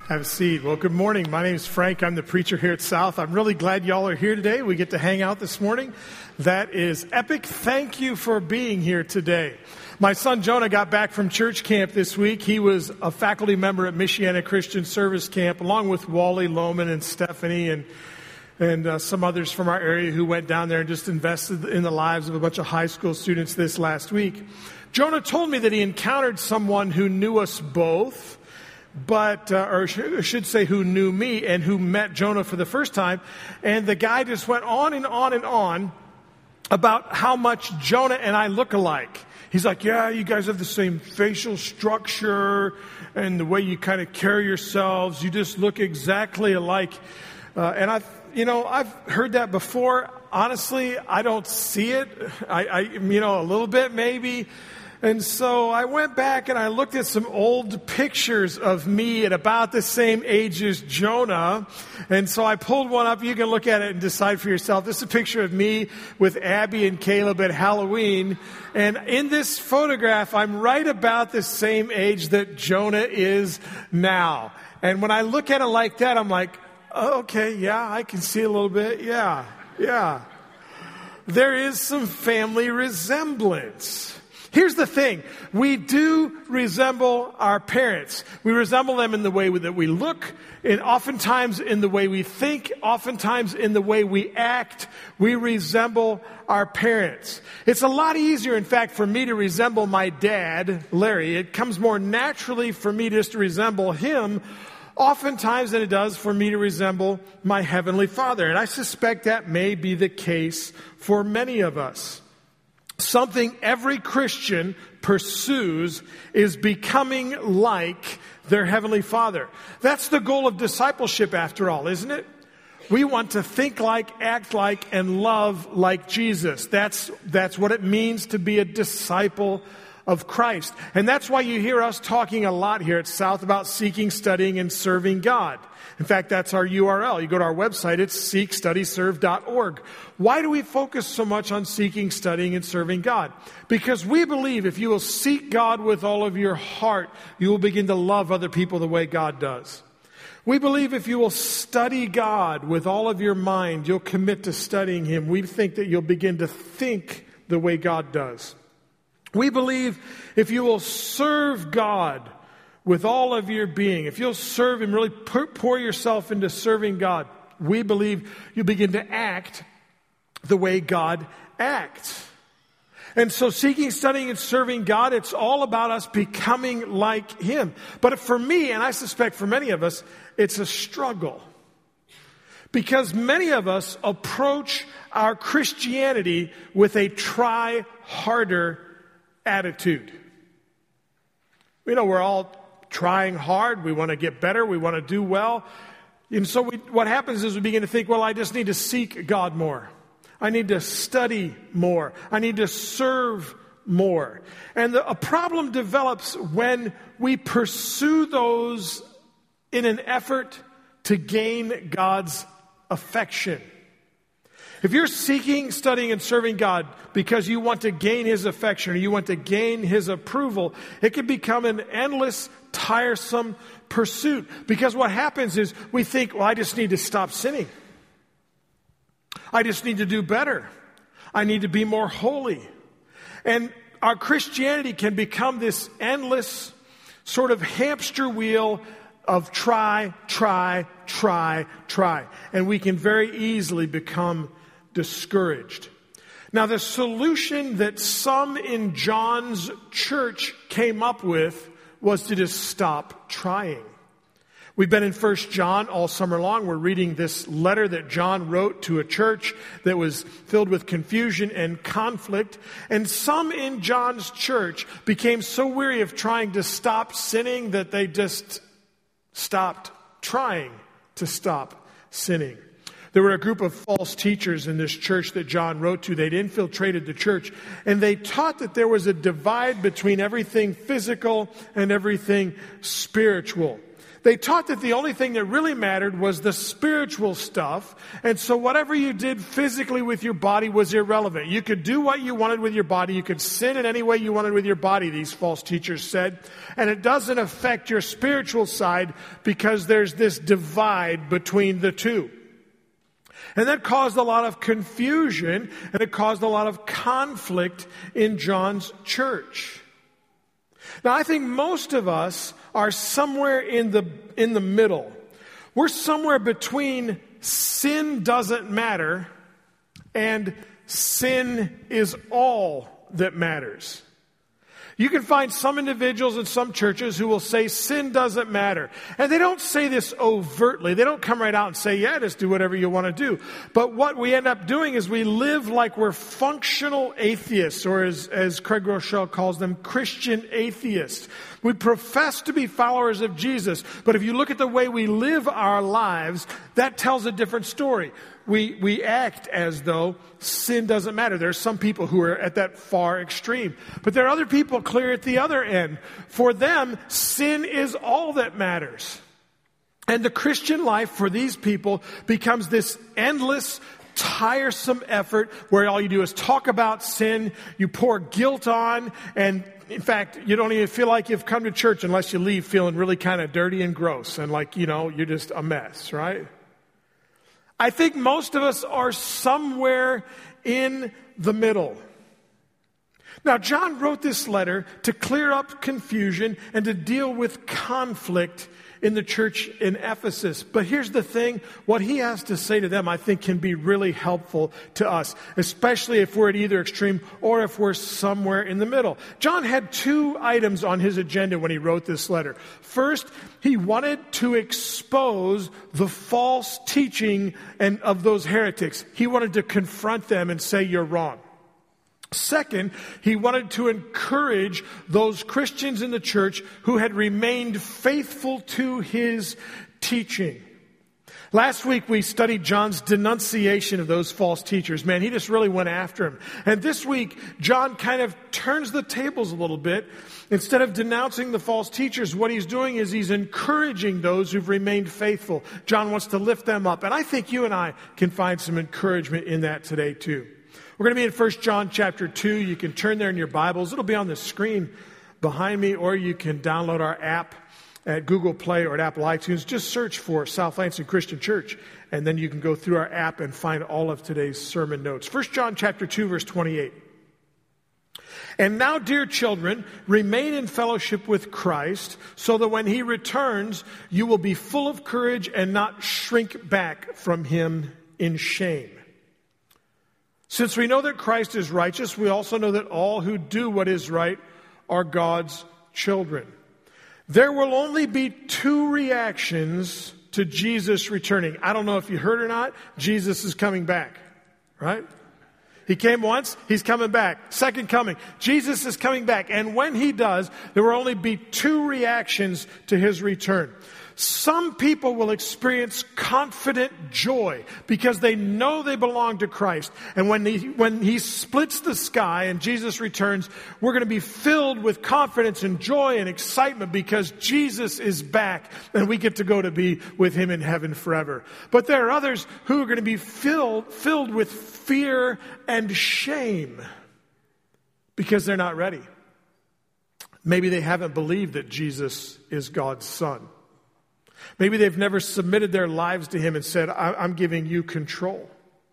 Have a seat. Well, good morning. My name is Frank. I'm the preacher here at South. I'm really glad y'all are here today. We get to hang out this morning. That is epic. Thank you for being here today. My son Jonah got back from church camp this week. He was a faculty member at Michiana Christian Service Camp, along with Wally Lohman and Stephanie and some others from our area who went down there and just invested in the lives of a bunch of high school students this last week. Jonah told me that he encountered someone who knew us both, or I should say who knew me and who met Jonah for the first time. And the guy just went on and on and on about how much Jonah and I look alike. He's like, yeah, you guys have the same facial structure and the way you kind of carry yourselves. You just look exactly alike. And I've heard that before. Honestly, I don't see it. I a little bit maybe. And so I went back and I looked at some old pictures of me at about the same age as Jonah. And so I pulled one up. You can look at it and decide for yourself. This is a picture of me with Abby and Caleb at Halloween. And in this photograph, I'm right about the same age that Jonah is now. And when I look at it like that, I'm like, oh, okay, yeah, I can see a little bit. Yeah. There is some family resemblance. Here's the thing. We do resemble our parents. We resemble them in the way that we look, and oftentimes in the way we think, oftentimes in the way we act. We resemble our parents. It's a lot easier, in fact, for me to resemble my dad, Larry. It comes more naturally for me just to resemble him oftentimes than it does for me to resemble my Heavenly Father. And I suspect that may be the case for many of us. Something every Christian pursues is becoming like their Heavenly Father. That's the goal of discipleship, after all, isn't it? We want to think like, act like, and love like Jesus. That's what it means to be a disciple of Christ. And that's why you hear us talking a lot here at South about seeking, studying, and serving God. In fact, that's our URL. You go to our website, it's seekstudyserve.org. Why do we focus so much on seeking, studying, and serving God? Because we believe if you will seek God with all of your heart, you will begin to love other people the way God does. We believe if you will study God with all of your mind, you'll commit to studying Him. We think that you'll begin to think the way God does. We believe if you will serve God with all of your being, if you'll serve Him, really pour yourself into serving God, we believe you begin to act the way God acts. And so seeking, studying, and serving God, it's all about us becoming like Him. But for me, and I suspect for many of us, it's a struggle. Because many of us approach our Christianity with a try harder attitude. We're all trying hard. We want to get better. We want to do well. And so what happens is we begin to think, well, I just need to seek God more. I need to study more. I need to serve more. And a problem develops when we pursue those in an effort to gain God's affection. If you're seeking, studying, and serving God because you want to gain His affection or you want to gain His approval, it can become an endless, tiresome pursuit. Because what happens is we think, well, I just need to stop sinning. I just need to do better. I need to be more holy. And our Christianity can become this endless sort of hamster wheel of try. And we can very easily become discouraged. Now, the solution that some in John's church came up with was to just stop trying. We've been in 1 John all summer long. We're reading this letter that John wrote to a church that was filled with confusion and conflict. And some in John's church became so weary of trying to stop sinning that they just stopped trying to stop sinning. There were a group of false teachers in this church that John wrote to. They'd infiltrated the church, and they taught that there was a divide between everything physical and everything spiritual. They taught that the only thing that really mattered was the spiritual stuff. And so whatever you did physically with your body was irrelevant. You could do what you wanted with your body. You could sin in any way you wanted with your body, these false teachers said. And it doesn't affect your spiritual side because there's this divide between the two. And that caused a lot of confusion, and it caused a lot of conflict in John's church. Now, I think most of us are somewhere in the middle. We're somewhere between sin doesn't matter and sin is all that matters. You can find some individuals in some churches who will say sin doesn't matter. And they don't say this overtly. They don't come right out and say, yeah, just do whatever you want to do. But what we end up doing is we live like we're functional atheists, or as Craig Rochelle calls them, Christian atheists. We profess to be followers of Jesus, but if you look at the way we live our lives, that tells a different story. We act as though sin doesn't matter. There are some people who are at that far extreme. But there are other people clear at the other end. For them, sin is all that matters. And the Christian life for these people becomes this endless, tiresome effort where all you do is talk about sin, you pour guilt on, and in fact, you don't even feel like you've come to church unless you leave feeling really kind of dirty and gross and like, you're just a mess, right? I think most of us are somewhere in the middle. Now, John wrote this letter to clear up confusion and to deal with conflict in the church in Ephesus. But here's the thing, what he has to say to them, I think, can be really helpful to us, especially if we're at either extreme or if we're somewhere in the middle. John had two items on his agenda when he wrote this letter. First, he wanted to expose the false teaching of those heretics. He wanted to confront them and say, you're wrong. Second, he wanted to encourage those Christians in the church who had remained faithful to his teaching. Last week we studied John's denunciation of those false teachers. Man, he just really went after them. And this week, John kind of turns the tables a little bit. Instead of denouncing the false teachers, what he's doing is he's encouraging those who've remained faithful. John wants to lift them up. And I think you and I can find some encouragement in that today too. We're going to be in 1 John chapter 2. You can turn there in your Bibles. It'll be on the screen behind me, or you can download our app at Google Play or at Apple iTunes. Just search for South Lansing Christian Church, and then you can go through our app and find all of today's sermon notes. 1 John chapter 2, verse 28. And now, dear children, remain in fellowship with Christ, so that when he returns, you will be full of courage and not shrink back from him in shame. Since we know that Christ is righteous, we also know that all who do what is right are God's children. There will only be two reactions to Jesus returning. I don't know if you heard or not, Jesus is coming back, right? He came once, he's coming back. Second coming, Jesus is coming back. And when he does, there will only be two reactions to his return. Some people will experience confident joy because they know they belong to Christ. And when he splits the sky and Jesus returns, we're going to be filled with confidence and joy and excitement because Jesus is back and we get to go to be with him in heaven forever. But there are others who are going to be filled with fear and shame because they're not ready. Maybe they haven't believed that Jesus is God's Son. Maybe they've never submitted their lives to him and said, I'm giving you control.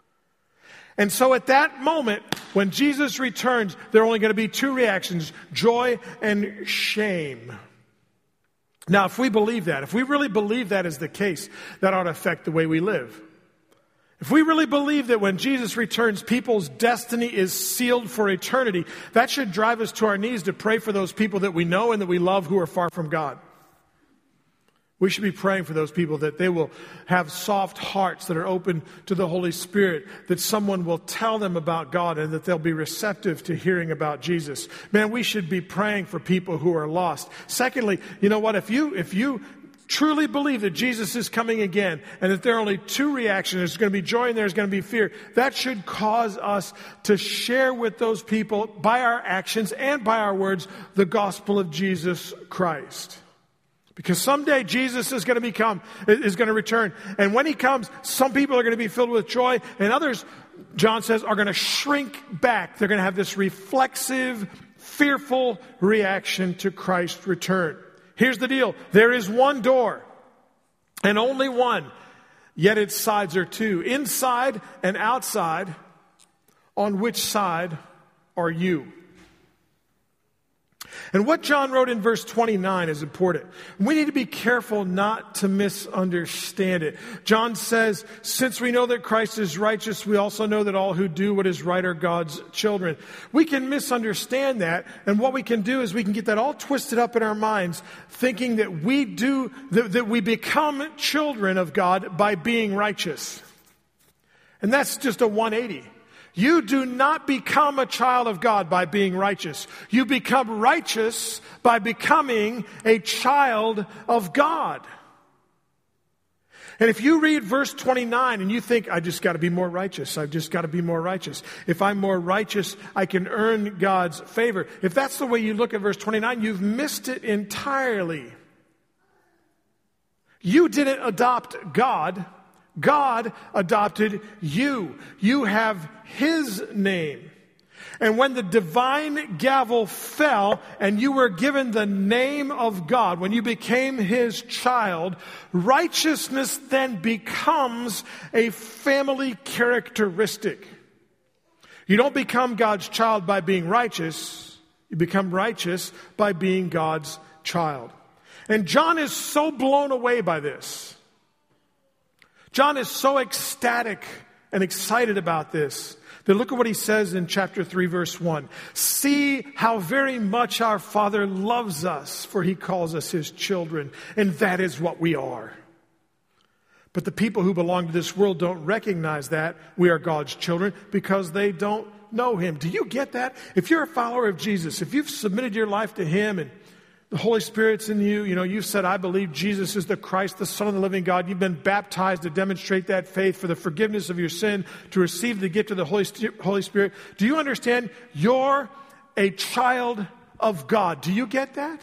And so at that moment, when Jesus returns, there are only going to be two reactions, joy and shame. Now, if we believe that, if we really believe that is the case, that ought to affect the way we live. If we really believe that when Jesus returns, people's destiny is sealed for eternity, that should drive us to our knees to pray for those people that we know and that we love who are far from God. We should be praying for those people that they will have soft hearts that are open to the Holy Spirit, that someone will tell them about God and that they'll be receptive to hearing about Jesus. Man, we should be praying for people who are lost. Secondly, you know what? If you truly believe that Jesus is coming again and that there are only two reactions, there's going to be joy and there's going to be fear, that should cause us to share with those people by our actions and by our words the gospel of Jesus Christ. Because someday Jesus is going to return. And when he comes, some people are going to be filled with joy, and others, John says, are going to shrink back. They're going to have this reflexive, fearful reaction to Christ's return. Here's the deal. There is one door, and only one, yet its sides are two, inside and outside. On which side are you? And what John wrote in verse 29 is important. We need to be careful not to misunderstand it. John says, since we know that Christ is righteous, we also know that all who do what is right are God's children. We can misunderstand that, and what we can do is we can get that all twisted up in our minds, thinking that we become children of God by being righteous. And that's just a 180. You do not become a child of God by being righteous. You become righteous by becoming a child of God. And if you read verse 29 and you think, I just got to be more righteous. I've just got to be more righteous. If I'm more righteous, I can earn God's favor. If that's the way you look at verse 29, you've missed it entirely. You didn't adopt God. God adopted you. You have His name. And when the divine gavel fell and you were given the name of God, when you became His child, righteousness then becomes a family characteristic. You don't become God's child by being righteous. You become righteous by being God's child. And John is so blown away by this. John is so ecstatic and excited about this that look at what he says in chapter 3, verse 1. See how very much our Father loves us, for He calls us His children, and that is what we are. But the people who belong to this world don't recognize that we are God's children because they don't know Him. Do you get that? If you're a follower of Jesus, if you've submitted your life to Him and the Holy Spirit's in you. You've said, I believe Jesus is the Christ, the Son of the living God. You've been baptized to demonstrate that faith for the forgiveness of your sin, to receive the gift of the Holy Spirit. Do you understand? You're a child of God. Do you get that?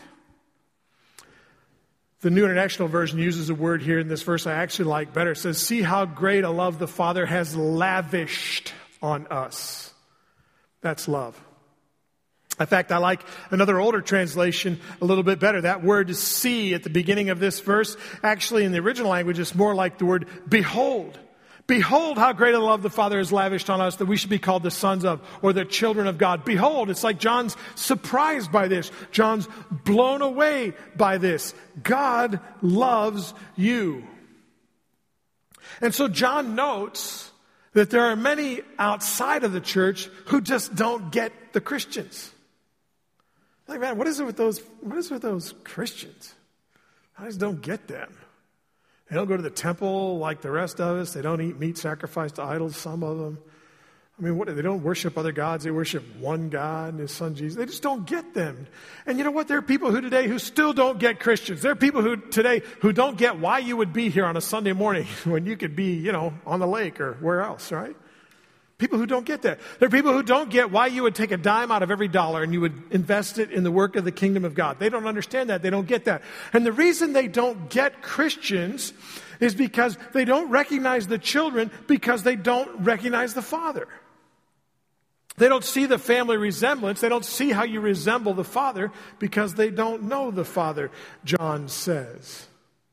The New International Version uses a word here in this verse I actually like better. It says, see how great a love the Father has lavished on us. That's love. In fact, I like another older translation a little bit better. That word see at the beginning of this verse, actually in the original language, is more like the word behold. Behold how great a love the Father has lavished on us that we should be called the sons of, or the children of God. Behold, it's like John's surprised by this. John's blown away by this. God loves you. And so John notes that there are many outside of the church who just don't get the Christians. Like, man, what is it with those Christians? I just don't get them. They don't go to the temple like the rest of us. They don't eat meat sacrificed to idols, some of them. I mean, they don't worship other gods. They worship one God and His Son Jesus. They just don't get them. And you know what? There are people who still don't get Christians. There are people who don't get why you would be here on a Sunday morning when you could be, on the lake or where else, right? People who don't get that. There are people who don't get why you would take a dime out of every dollar and you would invest it in the work of the kingdom of God. They don't understand that. They don't get that. And the reason they don't get Christians is because they don't recognize the children because they don't recognize the Father. They don't see the family resemblance. They don't see how you resemble the Father because they don't know the Father, John says.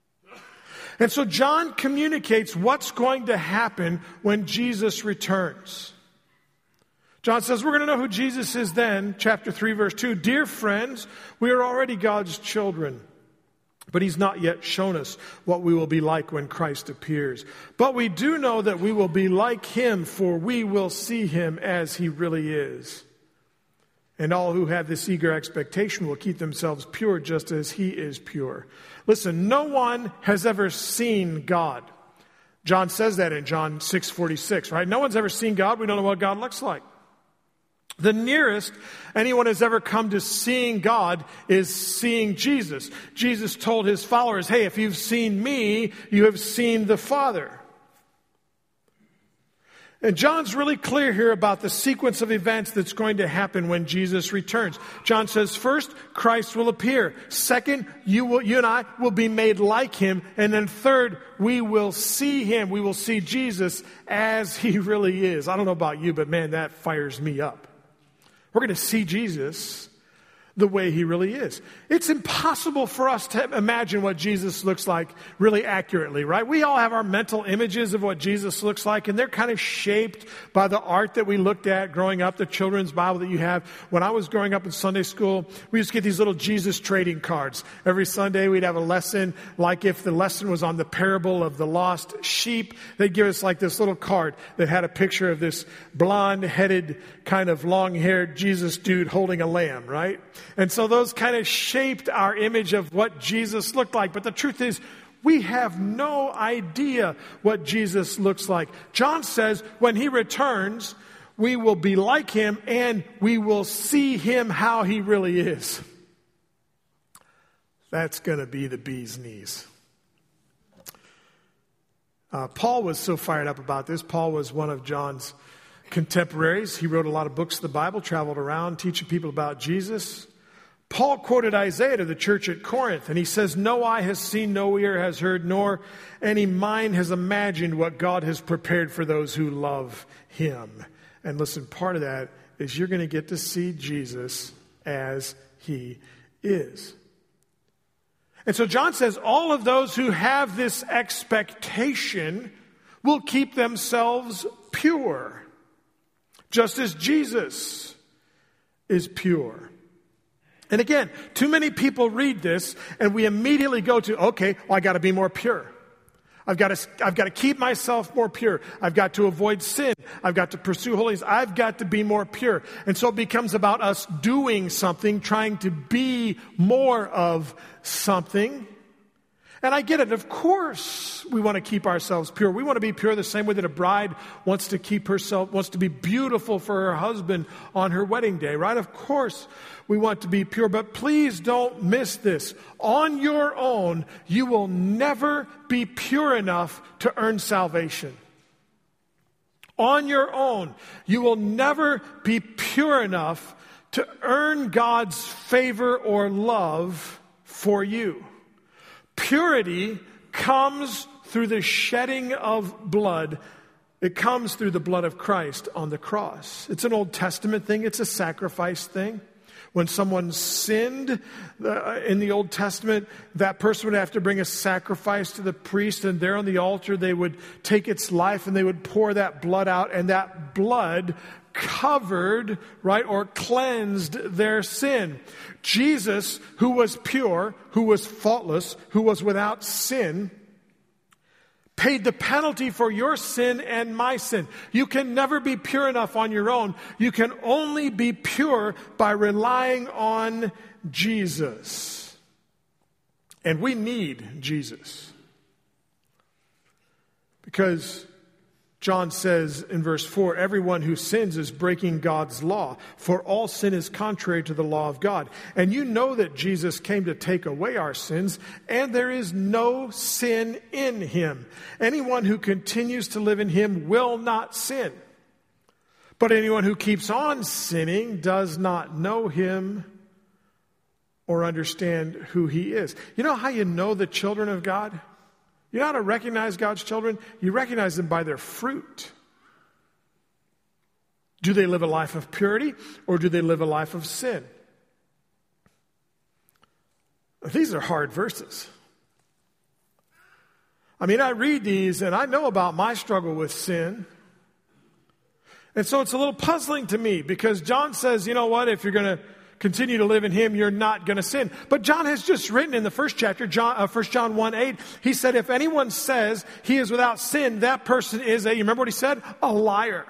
And so John communicates what's going to happen when Jesus returns. John says, we're going to know who Jesus is then, chapter 3, verse 2. Dear friends, we are already God's children, but He's not yet shown us what we will be like when Christ appears. But we do know that we will be like Him, for we will see Him as He really is. And all who have this eager expectation will keep themselves pure just as He is pure. Listen, no one has ever seen God. John says that in John 6:46, right? No one's ever seen God. We don't know what God looks like. The nearest anyone has ever come to seeing God is seeing Jesus. Jesus told His followers, hey, if you've seen me, you have seen the Father. And John's really clear here about the sequence of events that's going to happen when Jesus returns. John says, first, Christ will appear. Second, you and I will be made like him. And then third, we will see him. We will see Jesus as he really is. I don't know about you, but man, that fires me up. We're going to see Jesus the way he really is. It's impossible for us to imagine what Jesus looks like really accurately, right? We all have our mental images of what Jesus looks like, and they're kind of shaped by the art that we looked at growing up, the children's Bible that you have. When I was growing up in Sunday school, we used to get these little Jesus trading cards. Every Sunday we'd have a lesson, like if the lesson was on the parable of the lost sheep, they'd give us like this little card that had a picture of this blonde-headed, kind of long-haired Jesus dude holding a lamb, right? And so those kind of shaped our image of what Jesus looked like. But the truth is, we have no idea what Jesus looks like. John says when he returns, we will be like him and we will see him how he really is. That's going to be the bee's knees. Paul was so fired up about this. Paul was one of John's contemporaries. He wrote a lot of books of the Bible, traveled around teaching people about Jesus. Paul quoted Isaiah to the church at Corinth, and he says, "No eye has seen, no ear has heard, nor any mind has imagined what God has prepared for those who love him." And listen, part of that is you're going to get to see Jesus as he is. And so John says all of those who have this expectation will keep themselves pure, just as Jesus is pure. And again, too many people read this and we immediately go to, okay, well, I got to be more pure. I've got to keep myself more pure. I've got to avoid sin. I've got to pursue holiness. I've got to be more pure. And so it becomes about us doing something, trying to be more of something. And I get it. Of course, we want to keep ourselves pure. We want to be pure the same way that a bride wants to be beautiful for her husband on her wedding day, right? Of course, we want to be pure. But please don't miss this. On your own, you will never be pure enough to earn salvation. On your own, you will never be pure enough to earn God's favor or love for you. Purity comes through the shedding of blood. It comes through the blood of Christ on the cross. It's an Old Testament thing. It's a sacrifice thing. When someone sinned in the Old Testament, that person would have to bring a sacrifice to the priest, and there on the altar they would take its life and they would pour that blood out, and that blood covered, right, or cleansed their sin. Jesus, who was pure, who was faultless, who was without sin, paid the penalty for your sin and my sin. You can never be pure enough on your own. You can only be pure by relying on Jesus. And we need Jesus. Because John says in verse 4, everyone who sins is breaking God's law, for all sin is contrary to the law of God. And you know that Jesus came to take away our sins, and there is no sin in him. Anyone who continues to live in him will not sin. But anyone who keeps on sinning does not know him or understand who he is. You know how you know the children of God? You know how to recognize God's children? You recognize them by their fruit. Do they live a life of purity or do they live a life of sin? These are hard verses. I mean, I read these and I know about my struggle with sin. And so it's a little puzzling to me because John says, you know what, if you're going to continue to live in him, you're not going to sin. But John has just written in the first chapter, 1 John 1:8, he said, if anyone says he is without sin, that person is you remember what he said? A liar.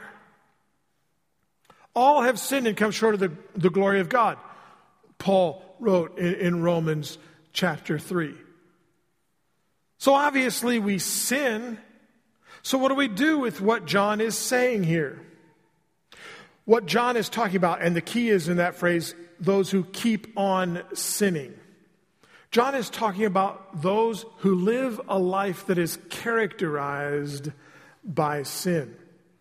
All have sinned and come short of the glory of God. Paul wrote in Romans chapter 3. So obviously we sin. So what do we do with what John is saying here? What John is talking about, and the key is in that phrase, those who keep on sinning. John is talking about those who live a life that is characterized by sin.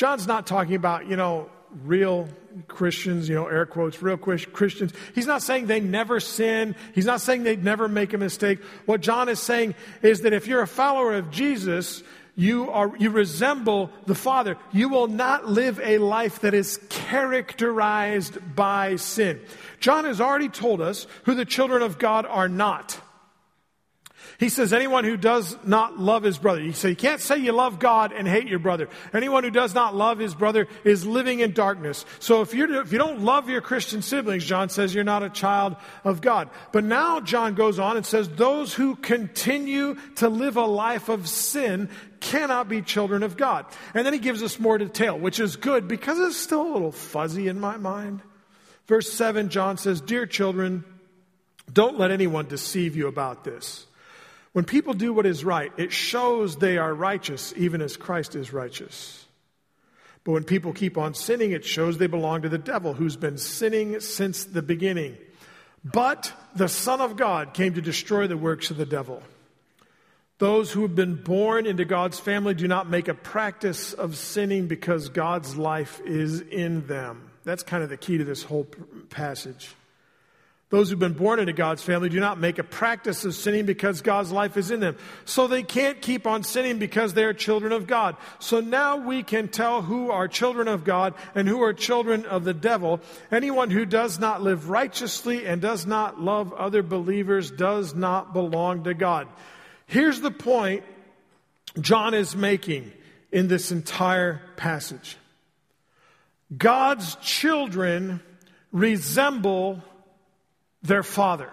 John's not talking about, real Christians, air quotes, real Christians. He's not saying they never sin. He's not saying they never make a mistake. What John is saying is that if you're a follower of Jesus, you resemble the Father. You will not live a life that is characterized by sin. John has already told us who the children of God are not. He says anyone who does not love his brother. You can't say you love God and hate your brother. Anyone who does not love his brother is living in darkness. So if you don't love your Christian siblings, John says you're not a child of God. But now John goes on and says those who continue to live a life of sin cannot be children of God. And then he gives us more detail, which is good because it's still a little fuzzy in my mind. Verse 7, John says, "Dear children, don't let anyone deceive you about this. When people do what is right, it shows they are righteous, even as Christ is righteous. But when people keep on sinning, it shows they belong to the devil, who's been sinning since the beginning. But the Son of God came to destroy the works of the devil. Those who have been born into God's family do not make a practice of sinning because God's life is in them." That's kind of the key to this whole passage. Those who've been born into God's family do not make a practice of sinning because God's life is in them. So they can't keep on sinning because they are children of God. So now we can tell who are children of God and who are children of the devil. Anyone who does not live righteously and does not love other believers does not belong to God. Here's the point John is making in this entire passage. God's children resemble their Father.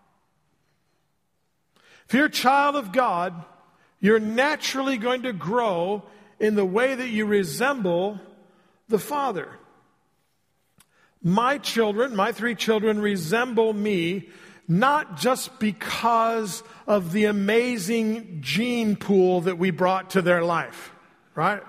If you're a child of God, you're naturally going to grow in the way that you resemble the Father. My 3 children resemble me, not just because of the amazing gene pool that we brought to their life, right?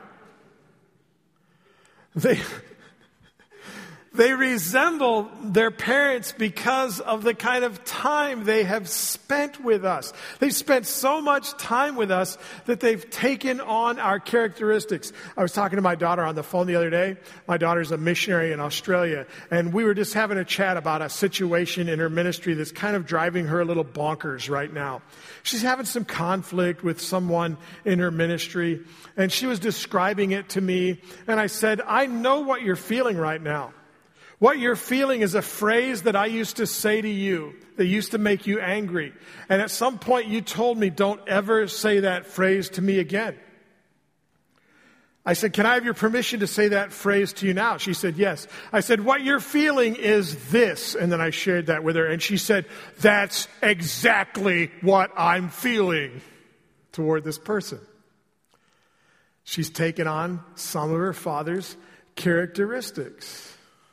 They resemble their parents because of the kind of time they have spent with us. They've spent so much time with us that they've taken on our characteristics. I was talking to my daughter on the phone the other day. My daughter's a missionary in Australia, and we were just having a chat about a situation in her ministry that's kind of driving her a little bonkers right now. She's having some conflict with someone in her ministry, and she was describing it to me, and I said, I know what you're feeling right now. What you're feeling is a phrase that I used to say to you that used to make you angry. And at some point you told me, don't ever say that phrase to me again. I said, can I have your permission to say that phrase to you now? She said, yes. I said, what you're feeling is this. And then I shared that with her. And she said, that's exactly what I'm feeling toward this person. She's taken on some of her father's characteristics.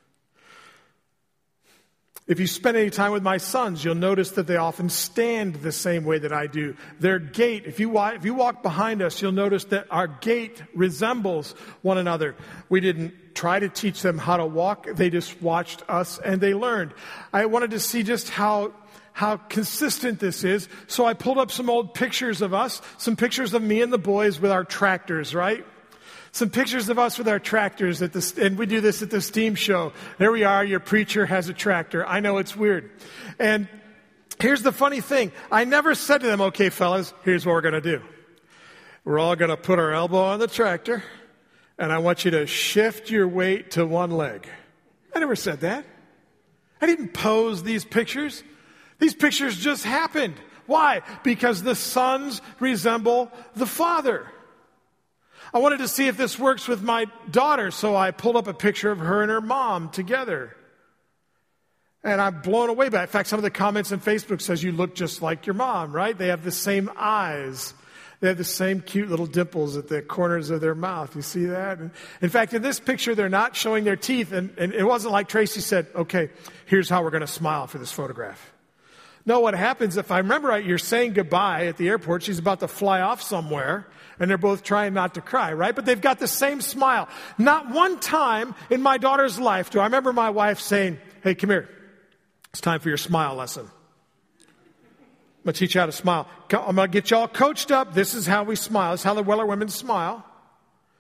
If you spend any time with my sons, you'll notice that they often stand the same way that I do. Their gait, if you walk behind us, you'll notice that our gait resembles one another. We didn't try to teach them how to walk. They just watched us and they learned. I wanted to see just how consistent this is. So I pulled up some old pictures of us, some pictures of me and the boys with our tractors, right? Some pictures of us with our tractors and we do this at the steam show. There we are, your preacher has a tractor. I know it's weird. And here's the funny thing. I never said to them, okay, fellas, here's what we're going to do. We're all going to put our elbow on the tractor, and I want you to shift your weight to one leg. I never said that. I didn't pose these pictures. These pictures just happened. Why? Because the sons resemble the father. I wanted to see if this works with my daughter, so I pulled up a picture of her and her mom together. And I'm blown away by it. In fact, some of the comments on Facebook says you look just like your mom, right? They have the same eyes. They have the same cute little dimples at the corners of their mouth. You see that? In fact, in this picture, they're not showing their teeth. And it wasn't like Tracy said, okay, here's how we're going to smile for this photograph. No, what happens, if I remember right, you're saying goodbye at the airport. She's about to fly off somewhere. And they're both trying not to cry, right? But they've got the same smile. Not one time in my daughter's life do I remember my wife saying, hey, come here. It's time for your smile lesson. I'm going to teach you how to smile. I'm going to get you all coached up. This is how we smile. This is how the Weller women smile.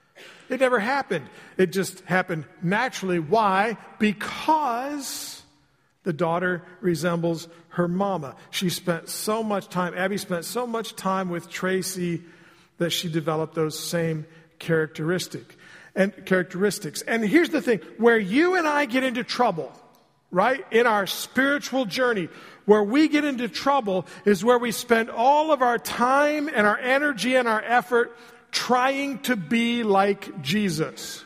It never happened. It just happened naturally. Why? Because the daughter resembles her mama. Abby spent so much time with Tracy that she developed those same characteristics. And here's the thing, where you and I get into trouble, right, in our spiritual journey, where we get into trouble is where we spend all of our time and our energy and our effort trying to be like Jesus.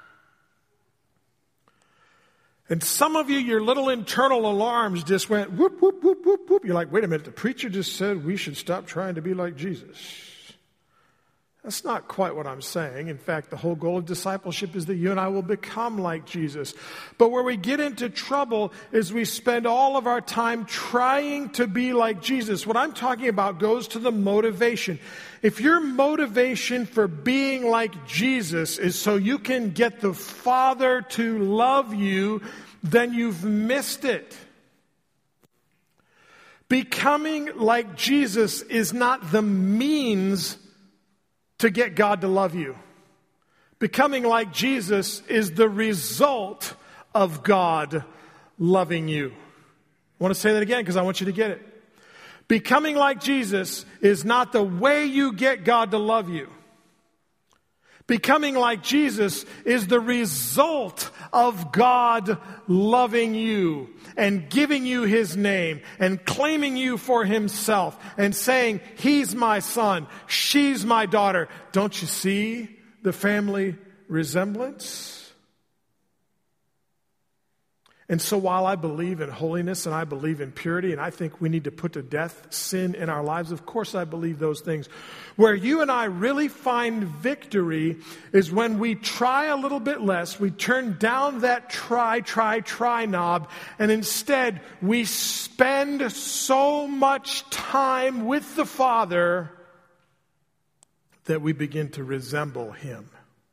And some of you, your little internal alarms just went whoop, whoop, whoop, whoop, whoop. You're like, wait a minute, the preacher just said we should stop trying to be like Jesus. That's not quite what I'm saying. In fact, the whole goal of discipleship is that you and I will become like Jesus. But where we get into trouble is we spend all of our time trying to be like Jesus. What I'm talking about goes to the motivation. If your motivation for being like Jesus is so you can get the Father to love you, then you've missed it. Becoming like Jesus is not the means to get God to love you. Becoming like Jesus is the result of God loving you. I want to say that again because I want you to get it. Becoming like Jesus is not the way you get God to love you. Becoming like Jesus is the result of God loving you and giving you His name and claiming you for Himself and saying, He's my son, she's my daughter. Don't you see the family resemblance? And so while I believe in holiness and I believe in purity and I think we need to put to death sin in our lives, of course I believe those things. Where you and I really find victory is when we try a little bit less, we turn down that try knob, and instead we spend so much time with the Father that we begin to resemble Him.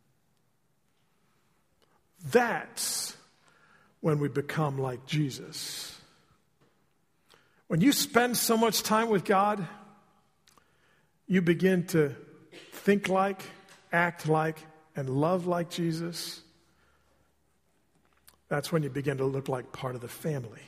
That's when we become like Jesus. When you spend so much time with God, you begin to think like, act like, and love like Jesus. That's when you begin to look like part of the family.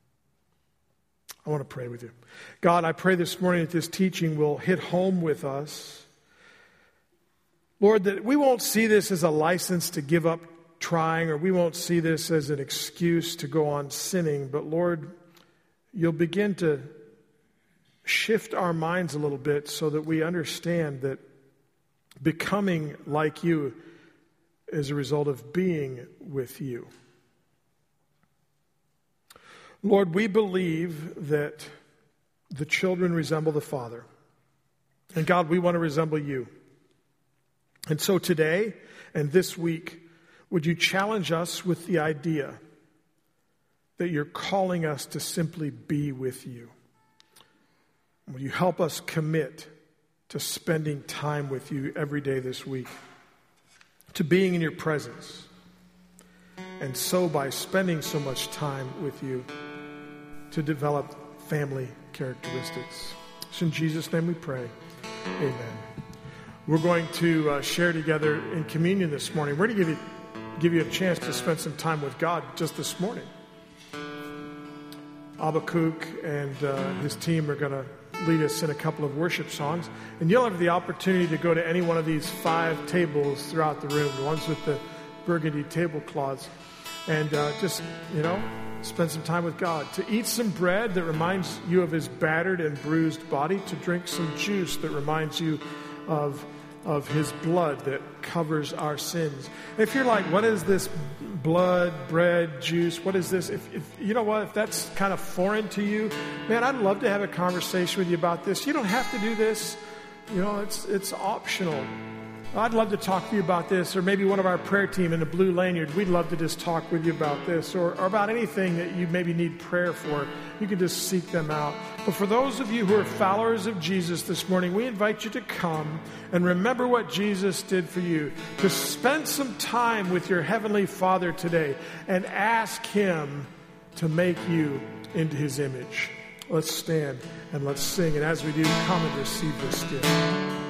I want to pray with you. God, I pray this morning that this teaching will hit home with us. Lord, that we won't see this as a license to give up trying, or we won't see this as an excuse to go on sinning, but Lord, you'll begin to shift our minds a little bit so that we understand that becoming like you is a result of being with you. Lord, we believe that the children resemble the Father. And God, we want to resemble you. And so today and this week, would you challenge us with the idea that you're calling us to simply be with you? Will you help us commit to spending time with you every day this week, to being in your presence, and so by spending so much time with you, to develop family characteristics. It's in Jesus' name we pray. Amen. We're going to share together in communion this morning. We're going to give you a chance to spend some time with God just this morning. Habakkuk and his team are going to lead us in a couple of worship songs. And you'll have the opportunity to go to any one of these 5 tables throughout the room, the ones with the burgundy tablecloths, and just, spend some time with God. To eat some bread that reminds you of His battered and bruised body. To drink some juice that reminds you of His blood that covers our sins. If you're like, what is this blood, bread, juice? What is this? If you know what, if that's kind of foreign to you, man, I'd love to have a conversation with you about this. You don't have to do this. It's optional. I'd love to talk to you about this, or maybe one of our prayer team in the blue lanyard. We'd love to just talk with you about this, or about anything that you maybe need prayer for. You can just seek them out. But for those of you who are followers of Jesus this morning, we invite you to come and remember what Jesus did for you, to spend some time with your Heavenly Father today and ask Him to make you into His image. Let's stand and let's sing. And as we do, come and receive this gift.